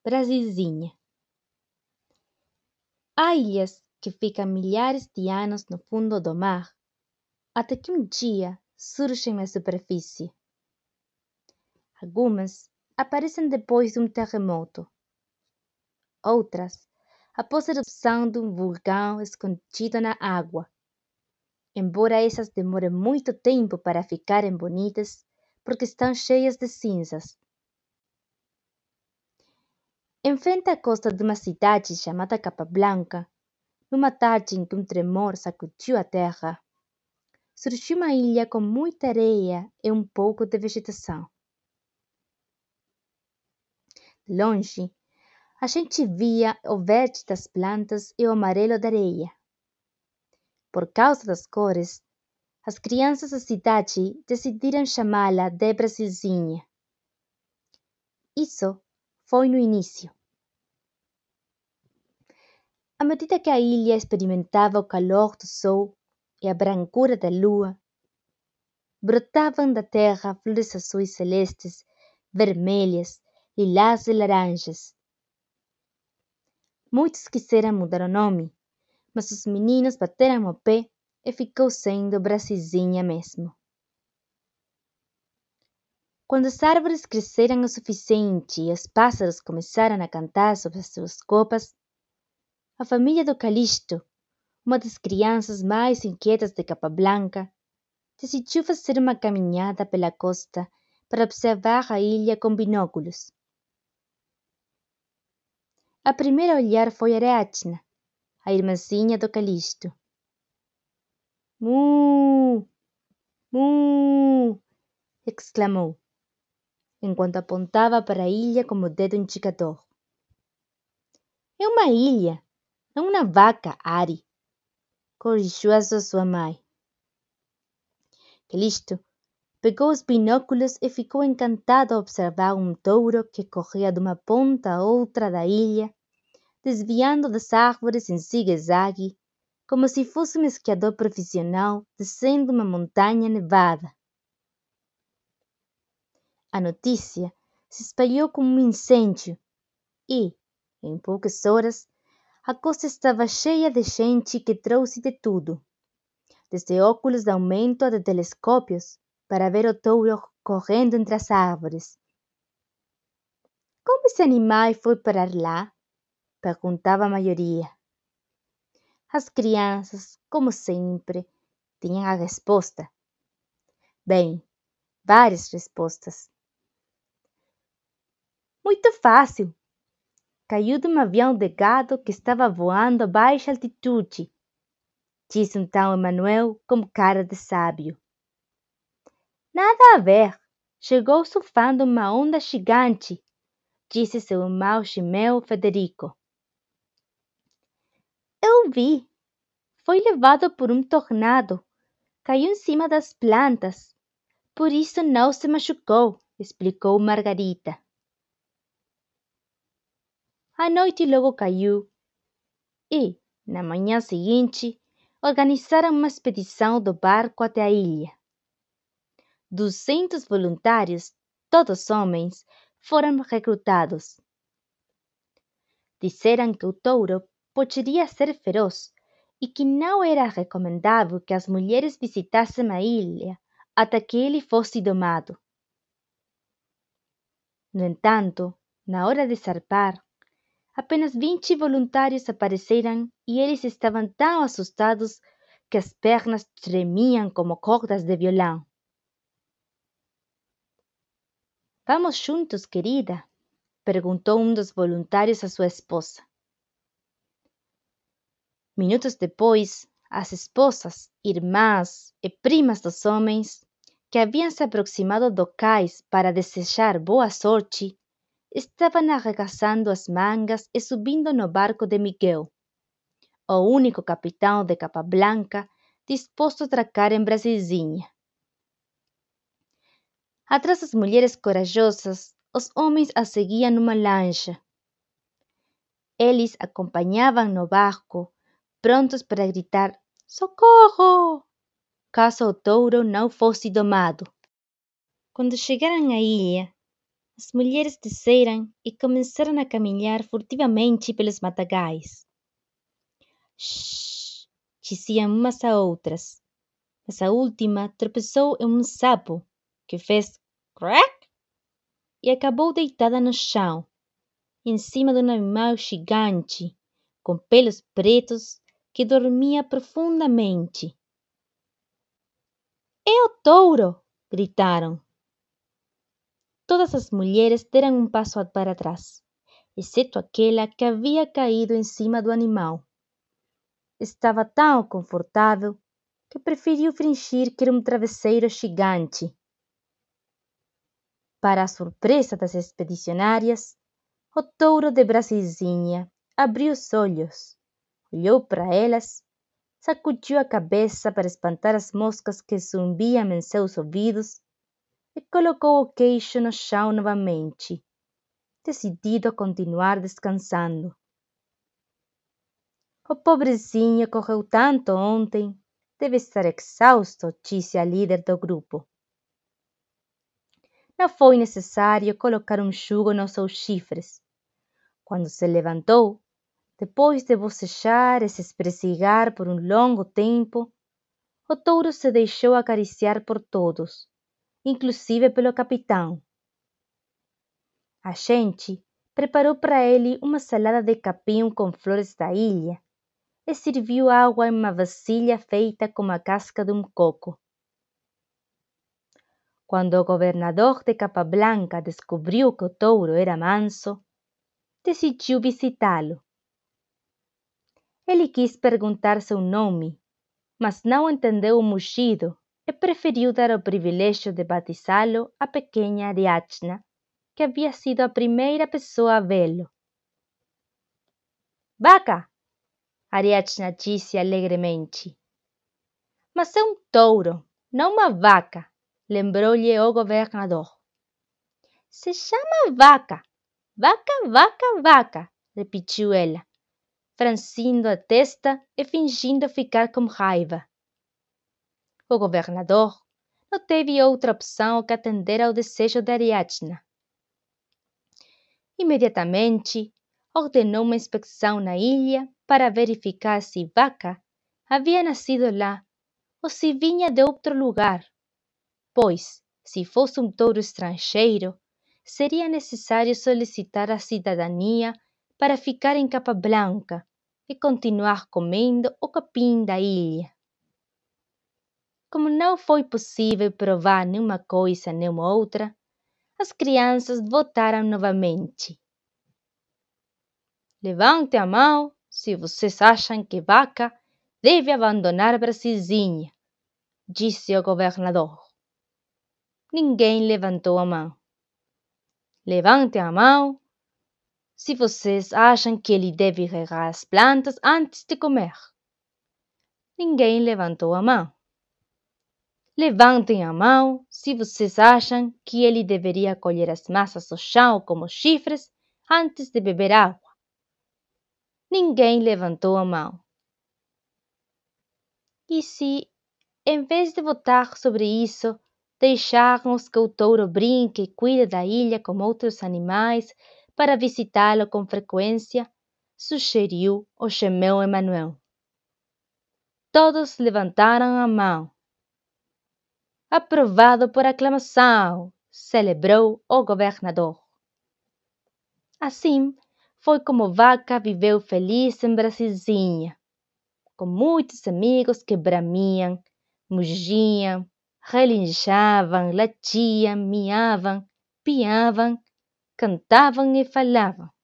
Brasilzinha. Há ilhas que ficam milhares de anos no fundo do mar, até que um dia surgem na superfície. Algumas aparecem depois de um terremoto, outras após a erupção de um vulcão escondido na água. Embora essas demorem muito tempo para ficarem bonitas, porque estão cheias de cinzas. Em frente à costa de uma cidade chamada Capablanca, numa tarde em que um tremor sacudiu a terra, surgiu uma ilha com muita areia e um pouco de vegetação. De longe, a gente via o verde das plantas e o amarelo da areia. Por causa das cores, as crianças da cidade decidiram chamá-la de Brasilzinha. Isso foi no início. À medida que a ilha experimentava o calor do sol e a brancura da lua, brotavam da terra flores azuis celestes, vermelhas, lilás e laranjas. Muitos quiseram mudar o nome, mas os meninos bateram o pé e ficou sendo Brasilzinha mesmo. Quando as árvores cresceram o suficiente e os pássaros começaram a cantar sobre as suas copas, a família do Calixto, uma das crianças mais inquietas de Capablanca, decidiu fazer uma caminhada pela costa para observar a ilha com binóculos. A primeira a olhar foi Ariadna, a irmãzinha do Calixto. "Mu! Mu!", exclamou, enquanto apontava para a ilha com o dedo indicador. "É uma ilha, não uma vaca, Ari", corrigiu a sua mãe. Calixto pegou os binóculos e ficou encantado ao observar um touro que corria de uma ponta a outra da ilha, desviando das árvores em zigue-zague, como se fosse um esquiador profissional descendo uma montanha nevada. A notícia se espalhou como um incêndio e, em poucas horas, a costa estava cheia de gente que trouxe de tudo, desde óculos de aumento a de telescópios, para ver o touro correndo entre as árvores. "Como esse animal foi parar lá?", perguntava a maioria. As crianças, como sempre, tinham a resposta. Bem, várias respostas. "Muito fácil. Caiu de um avião de gado que estava voando a baixa altitude", disse então Emanuel com cara de sábio. "Nada a ver. Chegou surfando uma onda gigante", disse seu irmão gemeu Federico. "Eu vi. Foi levado por um tornado. Caiu em cima das plantas. Por isso não se machucou", explicou Margarita. A noite logo caiu e, na manhã seguinte, organizaram uma expedição do barco até a ilha. 200 voluntários, todos homens, foram recrutados. Disseram que o touro poderia ser feroz e que não era recomendável que as mulheres visitassem a ilha até que ele fosse domado. No entanto, na hora de zarpar, apenas 20 voluntários apareceram e eles estavam tão assustados que as pernas tremiam como cordas de violão. "Vamos juntos, querida?", perguntou um dos voluntários a sua esposa. Minutos depois, as esposas, irmãs e primas dos homens, que haviam se aproximado do cais para desejar boa sorte, estavam arregaçando as mangas e subindo no barco de Miguel, o único capitão de Capablanca disposto a atracar em Brasilzinha. Atrás das mulheres corajosas, os homens a seguiam numa lancha. Eles acompanhavam no barco, prontos para gritar "socorro!", caso o touro não fosse domado. Quando chegaram à ilha, As mulheres desceram e começaram a caminhar furtivamente pelos matagais. Shhh! Diziam umas a outras, mas a última tropeçou em um sapo, que fez crack e acabou deitada no chão, em cima de um animal gigante, com pelos pretos, que dormia profundamente. É o touro! Gritaram. Todas as mulheres deram um passo para trás, exceto aquela que havia caído em cima do animal. Estava tão confortável que preferiu fingir que era um travesseiro gigante. Para a surpresa das expedicionárias, o touro de Brasilzinha abriu os olhos, olhou para elas, sacudiu a cabeça para espantar as moscas que zumbiam em seus ouvidos e colocou o queixo no chão novamente, decidido a continuar descansando. O pobrezinho correu tanto ontem, deve estar exausto, disse a líder do grupo. Não foi necessário colocar um jugo nos seus chifres. Quando se levantou, depois de bocejar e se espreguiçar por um longo tempo, o touro se deixou acariciar por todos, inclusive pelo capitão. A gente preparou para ele uma salada de capim com flores da ilha e serviu água em uma vasilha feita com a casca de um coco. Quando o governador de Capablanca descobriu que o touro era manso, decidiu visitá-lo. Ele quis perguntar seu nome, mas não entendeu o mugido e preferiu dar o privilégio de batizá-lo à pequena Ariadna, que havia sido a primeira pessoa a vê-lo. Vaca! Ariadna disse alegremente. Mas é um touro, não uma vaca, lembrou-lhe o governador. Se chama vaca, vaca, vaca, vaca, repetiu ela, franzindo a testa e fingindo ficar com raiva. O governador não teve outra opção que atender ao desejo de Ariadna. Imediatamente, ordenou uma inspeção na ilha para verificar se vaca havia nascido lá ou se vinha de outro lugar, pois, se fosse um touro estrangeiro, seria necessário solicitar a cidadania para ficar em Capablanca e continuar comendo o capim da ilha. Como não foi possível provar nenhuma coisa nem outra, as crianças votaram novamente. Levantem a mão se vocês acham que vaca deve abandonar Brasilzinha, disse o governador. Ninguém levantou a mão. Levantem a mão se vocês acham que ele deve regar as plantas antes de comer. Ninguém levantou a mão. Levantem a mão se vocês acham que ele deveria colher as massas do chão como chifres antes de beber água. Ninguém levantou a mão. E se, em vez de votar sobre isso, deixarmos que o touro brinque e cuide da ilha com outros animais para visitá-lo com frequência, sugeriu o gemeu Emanuel. Todos levantaram a mão. Aprovado por aclamação, celebrou o governador. Assim, foi como Vaca viveu feliz em Brasilzinha, com muitos amigos que bramiam, mugiam, relinchavam, latiam, miavam, piavam, cantavam e falavam.